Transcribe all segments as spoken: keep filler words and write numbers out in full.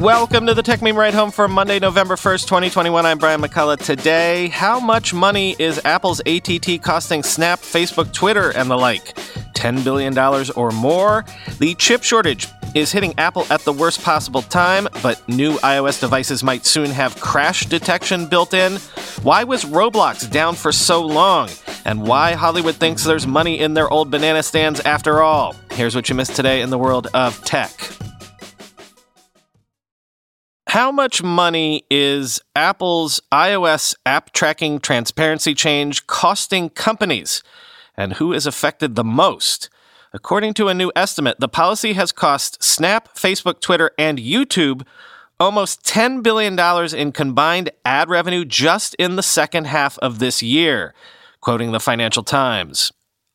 Welcome to the Tech Meme Ride Home for Monday, November first, twenty twenty-one. I'm Brian McCullough. Today, how much money is Apple's A T T costing Snap, Facebook, Twitter, and the like? ten billion dollars or more? The chip shortage is hitting Apple at the worst possible time, but new iOS devices might soon have crash detection built in. Why was Roblox down for so long? And why Hollywood thinks there's money in their old banana stands after all. Here's what you missed today in the world of tech. How much money is Apple's iOS app tracking transparency change costing companies? And who is affected the most? According to a new estimate, the policy has cost Snap, Facebook, Twitter, and YouTube almost ten billion dollars in combined ad revenue just in the second half of this year, quoting the Financial Times.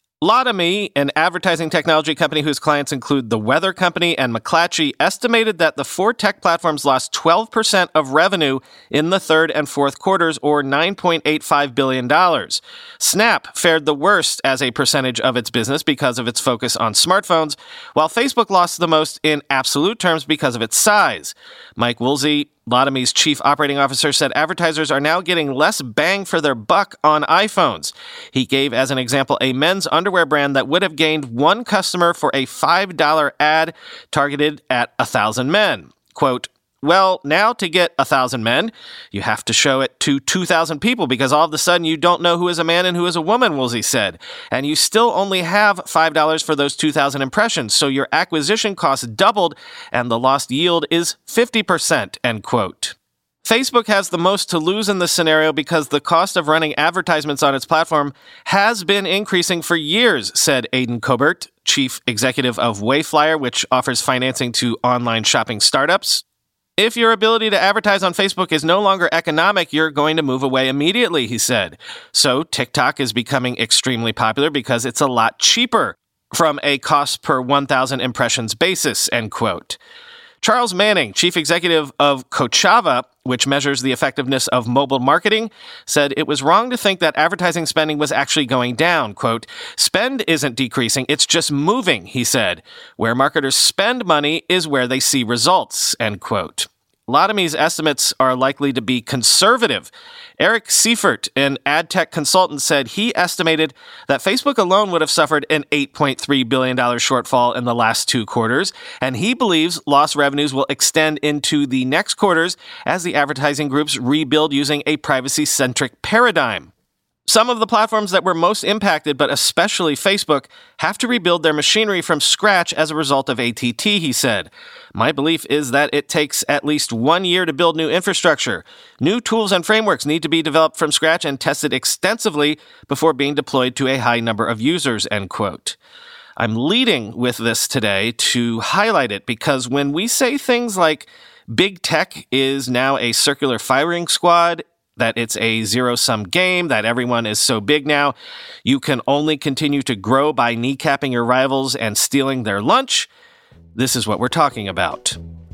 Lotame, an advertising technology company whose clients include The Weather Company and McClatchy, estimated that the four tech platforms lost twelve percent of revenue in the third and fourth quarters, or nine point eight five billion dollars. Snap fared the worst as a percentage of its business because of its focus on smartphones, while Facebook lost the most in absolute terms because of its size. Mike Woolsey, Lotame's chief operating officer, said advertisers are now getting less bang for their buck on iPhones. He gave as an example a men's underwear brand that would have gained one customer for a five dollars ad targeted at one thousand men. Quote, well, now to get one thousand men, you have to show it to two thousand people because all of a sudden you don't know who is a man and who is a woman, Woolsey said. And you still only have five dollars for those two thousand impressions, so your acquisition cost doubled and the lost yield is fifty percent, end quote. Facebook has the most to lose in this scenario because the cost of running advertisements on its platform has been increasing for years, said Aidan Cobert, chief executive of Wayflyer, which offers financing to online shopping startups. If your ability to advertise on Facebook is no longer economic, you're going to move away immediately, he said. So TikTok is becoming extremely popular because it's a lot cheaper from a cost per one thousand impressions basis, end quote. Charles Manning, chief executive of Kochava, which measures the effectiveness of mobile marketing, said it was wrong to think that advertising spending was actually going down. Quote, spend isn't decreasing, it's just moving, he said. Where marketers spend money is where they see results, end quote. Lotame's estimates are likely to be conservative. Eric Seifert, an ad tech consultant, said he estimated that Facebook alone would have suffered an eight point three billion dollars shortfall in the last two quarters, and he believes lost revenues will extend into the next quarters as the advertising groups rebuild using a privacy-centric paradigm. Some of the platforms that were most impacted, but especially Facebook, have to rebuild their machinery from scratch as a result of A T T, he said. My belief is that it takes at least one year to build new infrastructure. New tools and frameworks need to be developed from scratch and tested extensively before being deployed to a high number of users, end quote. I'm leading with this today to highlight it because when we say things like big tech is now a circular firing squad, that it's a zero-sum game, that everyone is so big now, you can only continue to grow by kneecapping your rivals and stealing their lunch, this is what we're talking about.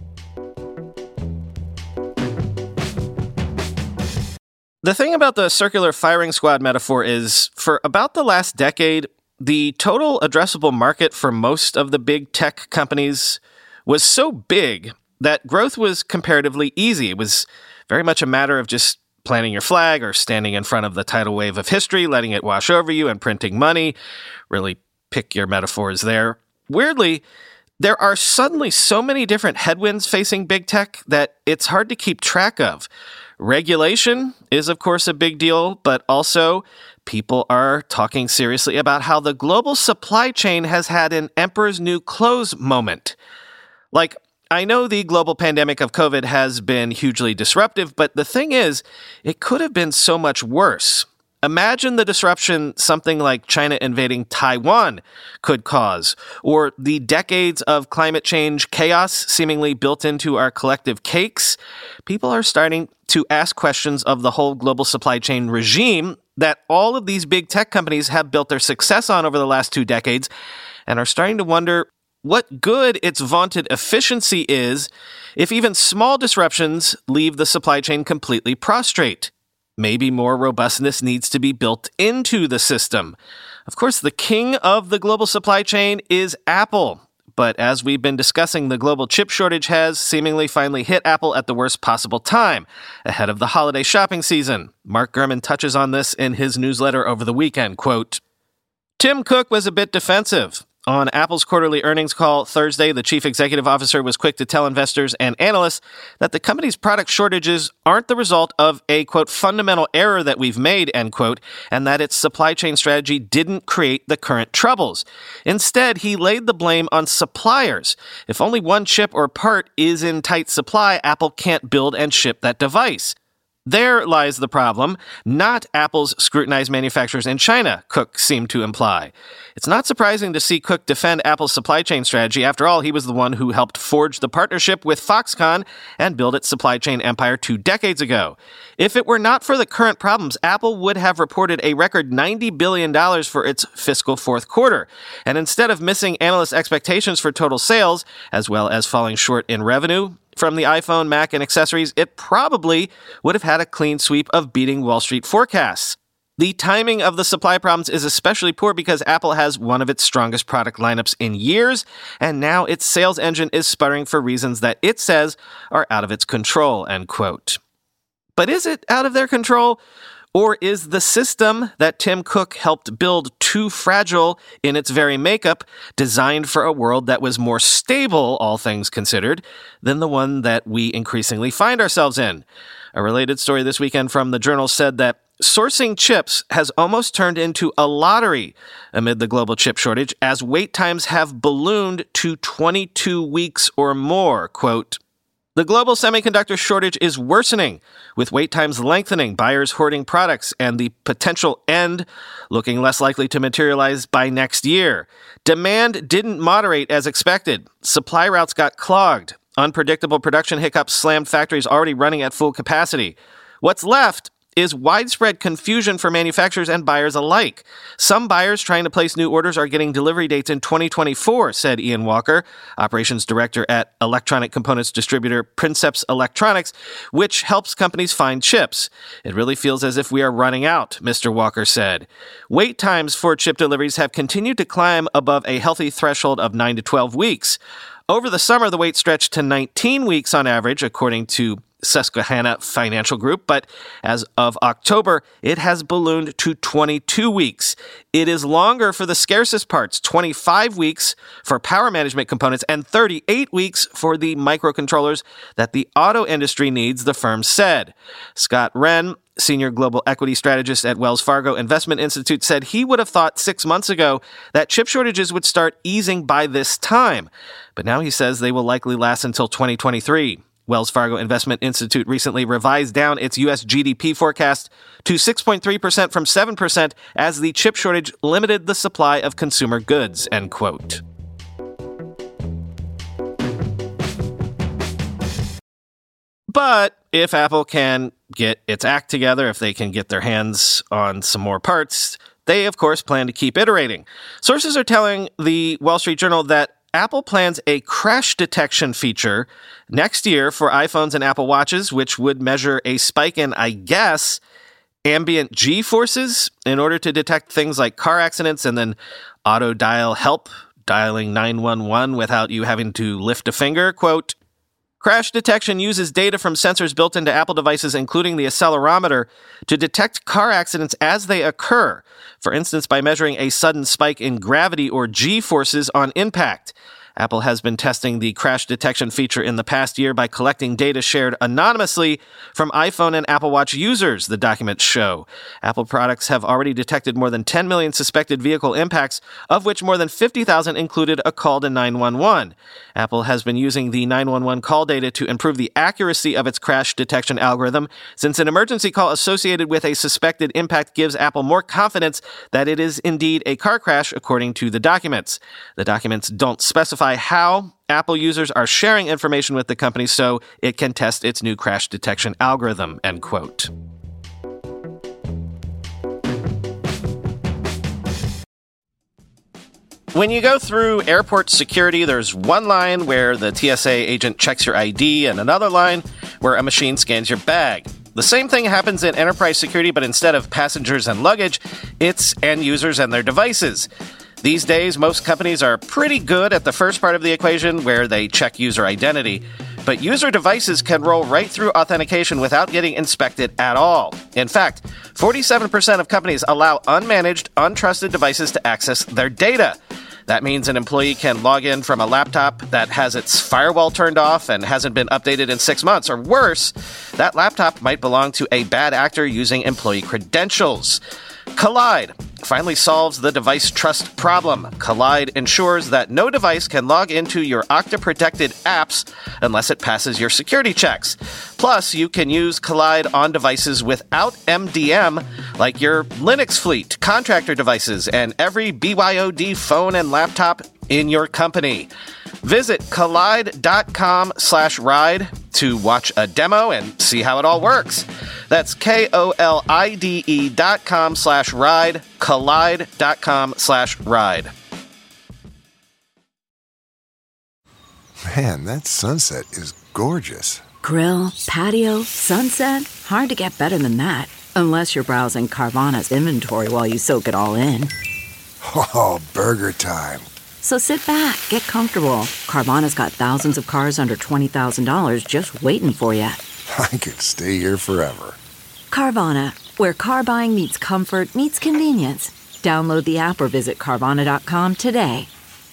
The thing about the circular firing squad metaphor is, for about the last decade, the total addressable market for most of the big tech companies was so big that growth was comparatively easy. It was very much a matter of just planting your flag or standing in front of the tidal wave of history, letting it wash over you and printing money. Really pick your metaphors there. Weirdly, there are suddenly so many different headwinds facing big tech that it's hard to keep track of. Regulation is, of course, a big deal, but also people are talking seriously about how the global supply chain has had an emperor's new clothes moment. Like, I know the global pandemic of COVID has been hugely disruptive, but the thing is, it could have been so much worse. Imagine the disruption something like China invading Taiwan could cause, or the decades of climate change chaos seemingly built into our collective cakes. People are starting to ask questions of the whole global supply chain regime that all of these big tech companies have built their success on over the last two decades, and are starting to wonder what good its vaunted efficiency is if even small disruptions leave the supply chain completely prostrate. Maybe more robustness needs to be built into the system. Of course, the king of the global supply chain is Apple, But as we've been discussing, the global chip shortage has seemingly finally hit Apple at the worst possible time, ahead of the holiday shopping season. Mark Gurman touches on this in his newsletter over the weekend. Quote, Tim Cook was a bit defensive. On Apple's quarterly earnings call Thursday, the chief executive officer was quick to tell investors and analysts that the company's product shortages aren't the result of a, quote, fundamental error that we've made, end quote, and that its supply chain strategy didn't create the current troubles. Instead, he laid the blame on suppliers. If only one chip or part is in tight supply, Apple can't build and ship that device. There lies the problem, not Apple's scrutinized manufacturers in China, Cook seemed to imply. It's not surprising to see Cook defend Apple's supply chain strategy. After all, he was the one who helped forge the partnership with Foxconn and build its supply chain empire two decades ago. If it were not for the current problems, Apple would have reported a record ninety billion dollars for its fiscal fourth quarter. And instead of missing analysts' expectations for total sales, as well as falling short in revenue from the iPhone, Mac, and accessories, it probably would have had a clean sweep of beating Wall Street forecasts. The timing of the supply problems is especially poor because Apple has one of its strongest product lineups in years, and now its sales engine is sputtering for reasons that it says are out of its control, end quote. But is it out of their control? Or is the system that Tim Cook helped build too fragile in its very makeup, designed for a world that was more stable, all things considered, than the one that we increasingly find ourselves in? A related story this weekend from the Journal said that sourcing chips has almost turned into a lottery amid the global chip shortage, as wait times have ballooned to twenty-two weeks or more, quote, The global semiconductor shortage is worsening, with wait times lengthening, buyers hoarding products, and the potential end looking less likely to materialize by next year. Demand didn't moderate as expected. Supply routes got clogged. Unpredictable production hiccups slammed factories already running at full capacity. What's left is widespread confusion for manufacturers and buyers alike. Some buyers trying to place new orders are getting delivery dates in twenty twenty-four, said Ian Walker, operations director at electronic components distributor Princeps Electronics, which helps companies find chips. It really feels as if we are running out, Mister Walker said. Wait times for chip deliveries have continued to climb above a healthy threshold of nine to twelve weeks. Over the summer, the wait stretched to nineteen weeks on average, according to Susquehanna Financial Group, but as of October, it has ballooned to twenty-two weeks. It is longer for the scarcest parts, twenty-five weeks for power management components and thirty-eight weeks for the microcontrollers that the auto industry needs, the firm said. Scott Wren, senior global equity strategist at Wells Fargo Investment Institute, said he would have thought six months ago that chip shortages would start easing by this time. But now he says they will likely last until twenty twenty-three. Wells Fargo Investment Institute recently revised down its U S G D P forecast to six point three percent from seven percent as the chip shortage limited the supply of consumer goods, end quote. But if Apple can get its act together, if they can get their hands on some more parts, they, of course, plan to keep iterating. Sources are telling the Wall Street Journal that Apple plans a crash detection feature next year for iPhones and Apple Watches, which would measure a spike in, I guess, ambient G-forces in order to detect things like car accidents and then auto-dial help, dialing nine one one without you having to lift a finger. Quote, crash detection uses data from sensors built into Apple devices, including the accelerometer, to detect car accidents as they occur, for instance, by measuring a sudden spike in gravity or G-forces on impact. Apple has been testing the crash detection feature in the past year by collecting data shared anonymously from iPhone and Apple Watch users, the documents show. Apple products have already detected more than ten million suspected vehicle impacts, of which more than fifty thousand included a call to nine one one. Apple has been using the nine one one call data to improve the accuracy of its crash detection algorithm, since an emergency call associated with a suspected impact gives Apple more confidence that it is indeed a car crash, according to the documents. The documents don't specify how Apple users are sharing information with the company so it can test its new crash detection algorithm, end quote. When you go through airport security, there's one line where the T S A agent checks your I D and another line where a machine scans your bag. The same thing happens in enterprise security, but instead of passengers and luggage, it's end users and their devices. These days, most companies are pretty good at the first part of the equation where they check user identity, but user devices can roll right through authentication without getting inspected at all. In fact, forty-seven percent of companies allow unmanaged, untrusted devices to access their data. That means an employee can log in from a laptop that has its firewall turned off and hasn't been updated in six months. Or worse, that laptop might belong to a bad actor using employee credentials. Kolide finally solves the device trust problem. Kolide ensures that no device can log into your Okta-protected apps unless it passes your security checks. Plus, you can use Kolide on devices without M D M, like your Linux fleet, contractor devices, and every B Y O D phone and laptop in your company. Visit kolide.com slash ride to watch a demo and see how it all works. That's K-O-L-I-D-E dot com slash ride, kolide.com slash ride. Man, that sunset is gorgeous. Grill, patio, sunset. Hard to get better than that. Unless you're browsing Carvana's inventory while you soak it all in. Oh, burger time. So sit back, get comfortable. Carvana's got thousands of cars under twenty thousand dollars just waiting for you. I could stay here forever. Carvana, where car buying meets comfort meets convenience. Download the app or visit Carvana dot com today.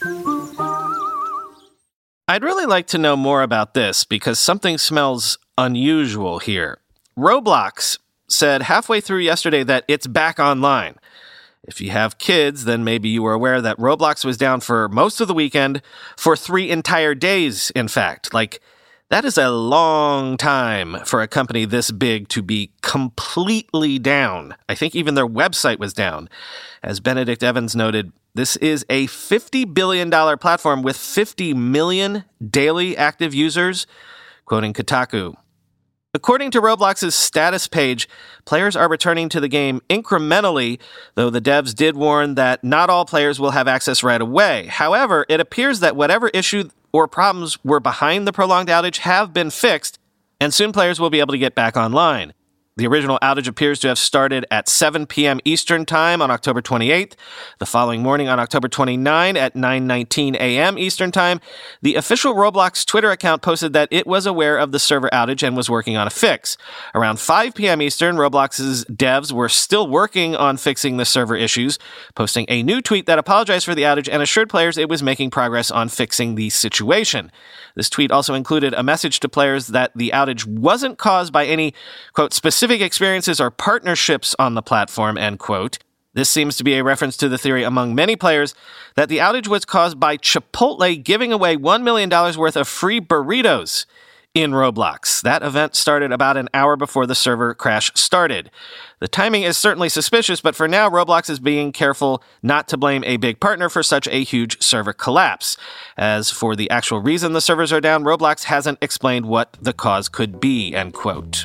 I'd really like to know more about this because something smells unusual here. Roblox said halfway through yesterday that it's back online. If you have kids, then maybe you were aware that Roblox was down for most of the weekend, for three entire days, in fact. Like, that is a long time for a company this big to be completely down. I think even their website was down. As Benedict Evans noted, this is a fifty billion dollars platform with fifty million daily active users, quoting Kotaku. According to Roblox's status page, players are returning to the game incrementally, though the devs did warn that not all players will have access right away. However, it appears that whatever issue or problems were behind the prolonged outage have been fixed, and soon players will be able to get back online. The original outage appears to have started at seven p.m. Eastern Time on October twenty-eighth. The following morning on October twenty-ninth at nine nineteen a.m. Eastern Time, the official Roblox Twitter account posted that it was aware of the server outage and was working on a fix. Around five p.m. Eastern, Roblox's devs were still working on fixing the server issues, posting a new tweet that apologized for the outage and assured players it was making progress on fixing the situation. This tweet also included a message to players that the outage wasn't caused by any, quote, specific experiences or partnerships on the platform, end quote. This seems to be a reference to the theory among many players that the outage was caused by Chipotle giving away one million dollars worth of free burritos in Roblox. That event started about an hour before the server crash started. The timing is certainly suspicious, but for now, Roblox is being careful not to blame a big partner for such a huge server collapse. As for the actual reason the servers are down, Roblox hasn't explained what the cause could be, end quote.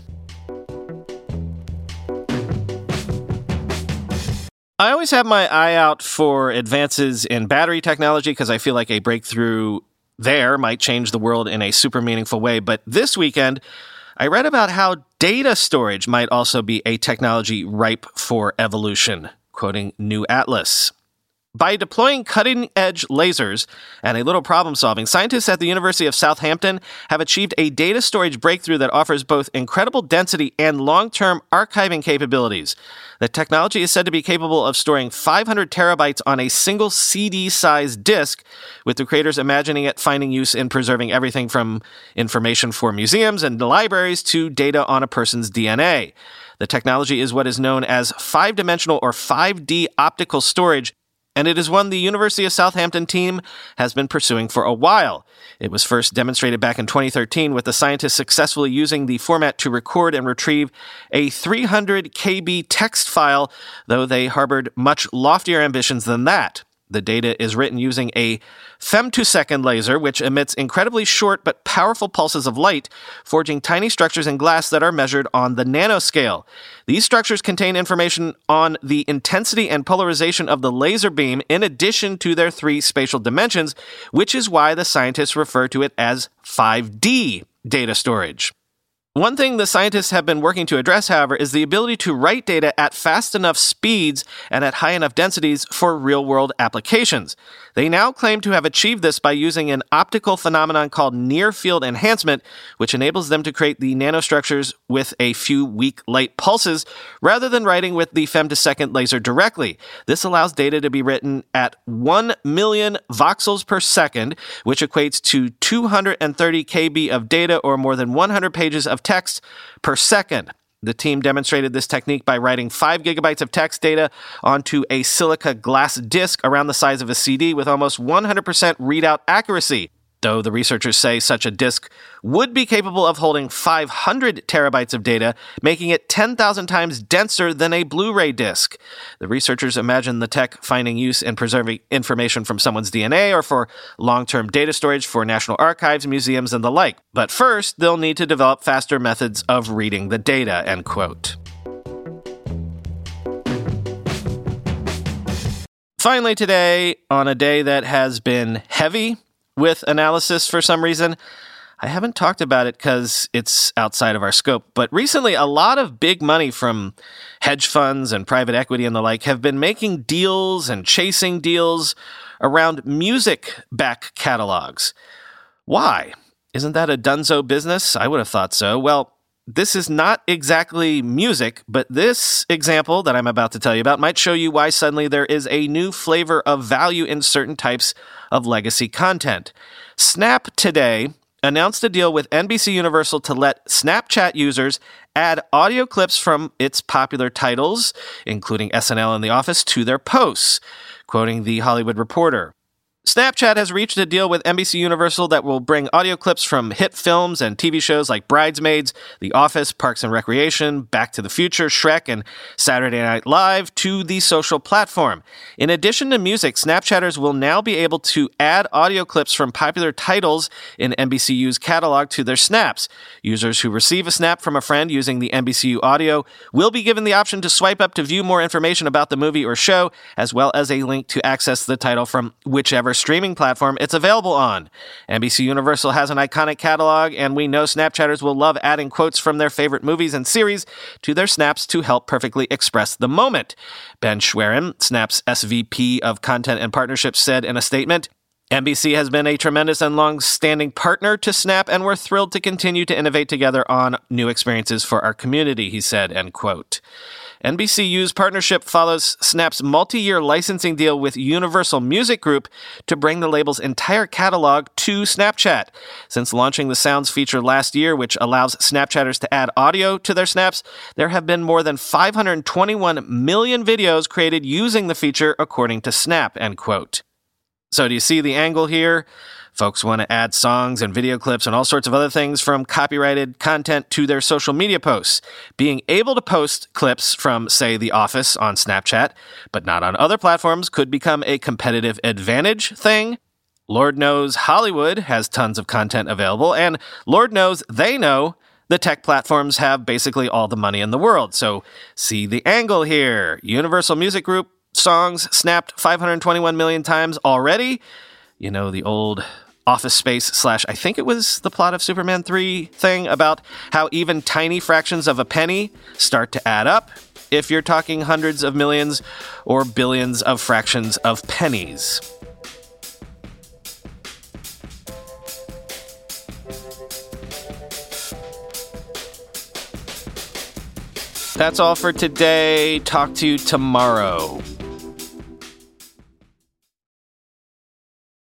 I always have my eye out for advances in battery technology because I feel like a breakthrough there might change the world in a super meaningful way. But this weekend, I read about how data storage might also be a technology ripe for evolution, quoting New Atlas. By deploying cutting-edge lasers and a little problem-solving, scientists at the University of Southampton have achieved a data storage breakthrough that offers both incredible density and long-term archiving capabilities. The technology is said to be capable of storing five hundred terabytes on a single C D-sized disk, with the creators imagining it finding use in preserving everything from information for museums and libraries to data on a person's D N A. The technology is what is known as five-dimensional or five D optical storage, and it is one the University of Southampton team has been pursuing for a while. It was first demonstrated back in twenty thirteen with the scientists successfully using the format to record and retrieve a three hundred kilobyte text file, though they harbored much loftier ambitions than that. The data is written using a femtosecond laser, which emits incredibly short but powerful pulses of light, forging tiny structures in glass that are measured on the nanoscale. These structures contain information on the intensity and polarization of the laser beam in addition to their three spatial dimensions, which is why the scientists refer to it as five D data storage. One thing the scientists have been working to address, however, is the ability to write data at fast enough speeds and at high enough densities for real-world applications. They now claim to have achieved this by using an optical phenomenon called near-field enhancement, which enables them to create the nanostructures with a few weak light pulses rather than writing with the femtosecond laser directly. This allows data to be written at one million voxels per second, which equates to two hundred thirty kilobytes of data or more than one hundred pages of text per second. The team demonstrated this technique by writing five gigabytes of text data onto a silica glass disc around the size of a C D with almost one hundred percent readout accuracy. Though the researchers say such a disk would be capable of holding five hundred terabytes of data, making it ten thousand times denser than a Blu-ray disc. The researchers imagine the tech finding use in preserving information from someone's D N A or for long-term data storage for national archives, museums, and the like. But first, they'll need to develop faster methods of reading the data, end quote. Finally today, on a day that has been heavy with analysis for some reason, I haven't talked about it because it's outside of our scope, but recently a lot of big money from hedge funds and private equity and the like have been making deals and chasing deals around music back catalogs. Why? Isn't that a dunzo business? I would have thought so. Well, this is not exactly music, but this example that I'm about to tell you about might show you why suddenly there is a new flavor of value in certain types of legacy content. Snap today announced a deal with N B C Universal to let Snapchat users add audio clips from its popular titles, including S N L and The Office, to their posts, quoting The Hollywood Reporter. Snapchat has reached a deal with N B C Universal that will bring audio clips from hit films and T V shows like Bridesmaids, The Office, Parks and Recreation, Back to the Future, Shrek, and Saturday Night Live to the social platform. In addition to music, Snapchatters will now be able to add audio clips from popular titles in N B C U's catalog to their snaps. Users who receive a snap from a friend using the N B C U audio will be given the option to swipe up to view more information about the movie or show, as well as a link to access the title from whichever streaming platform it's available on. N B C Universal has an iconic catalog, and we know Snapchatters will love adding quotes from their favorite movies and series to their snaps to help perfectly express the moment. Ben Schwerin, Snap's S V P of Content and Partnerships, said in a statement, N B C has been a tremendous and long-standing partner to Snap, and we're thrilled to continue to innovate together on new experiences for our community, he said, end quote. N B C U's partnership follows Snap's multi-year licensing deal with Universal Music Group to bring the label's entire catalog to Snapchat. Since launching the Sounds feature last year, which allows Snapchatters to add audio to their snaps, there have been more than five hundred twenty-one million videos created using the feature, according to Snap, end quote. So do you see the angle here? Folks want to add songs and video clips and all sorts of other things from copyrighted content to their social media posts. Being able to post clips from, say, The Office on Snapchat, but not on other platforms, could become a competitive advantage thing. Lord knows Hollywood has tons of content available, and Lord knows they know the tech platforms have basically all the money in the world. So see the angle here. Universal Music Group songs snapped five hundred twenty-one million times already. You know, the old Office Space slash, I think it was the plot of Superman three thing about how even tiny fractions of a penny start to add up if you're talking hundreds of millions or billions of fractions of pennies. That's all for today. Talk to you tomorrow.